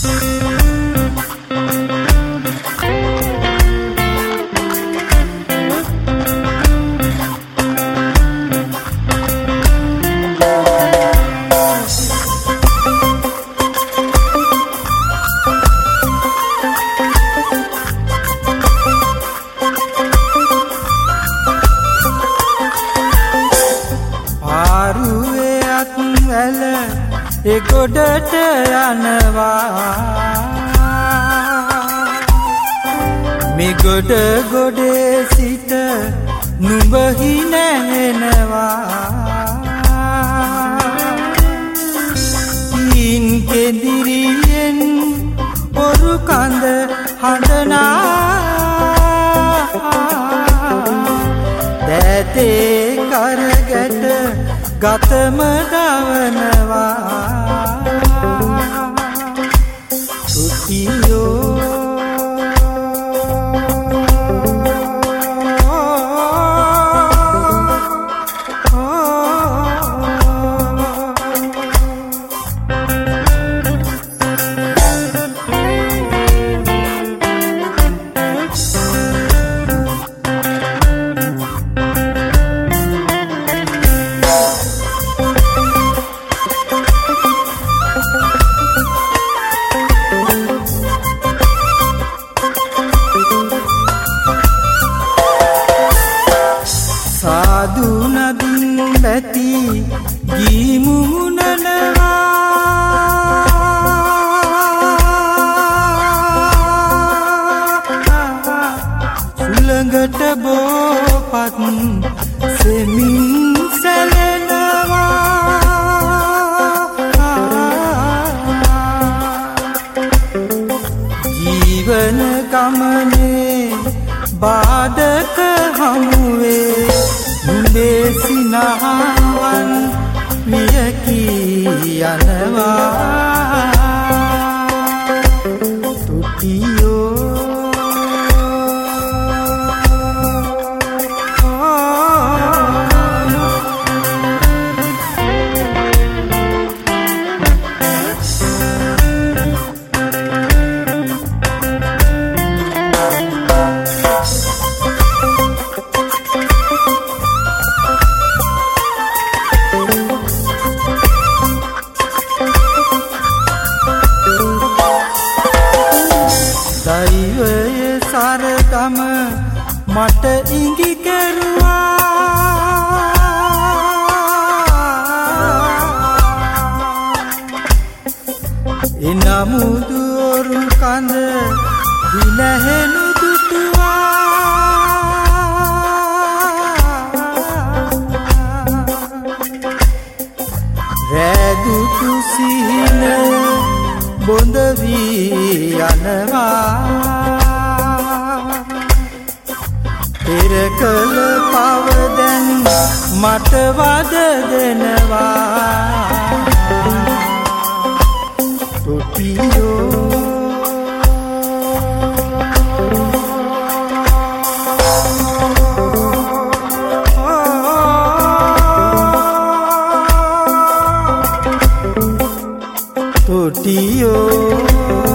ගොඩට යනවා මේ ගොඩ ගොඩේ සිට නුඹ හිනැහෙනවා ඉන් කෙදිරියෙන් ඔරු කඳ හඬනා දැතේ කරගැට ගතම දවනවා සුළඟට බෝපත් සෙමින් සැලෙනවා ජීවන ගමනේ බාධක හමුවේ නුඹේ සිනහවන් මියකී යනවා තුටියෝ දෛවයේ සරගම මට ඉඟි කෙරුවා එනමුදු ඔරු කඳ විනහෙනු දුටුවා රැදුතු සිහින බොඳ වී යනවා පෙර කළ පව දැන් මට වද දෙනවා තුටියෝ තුටියෝ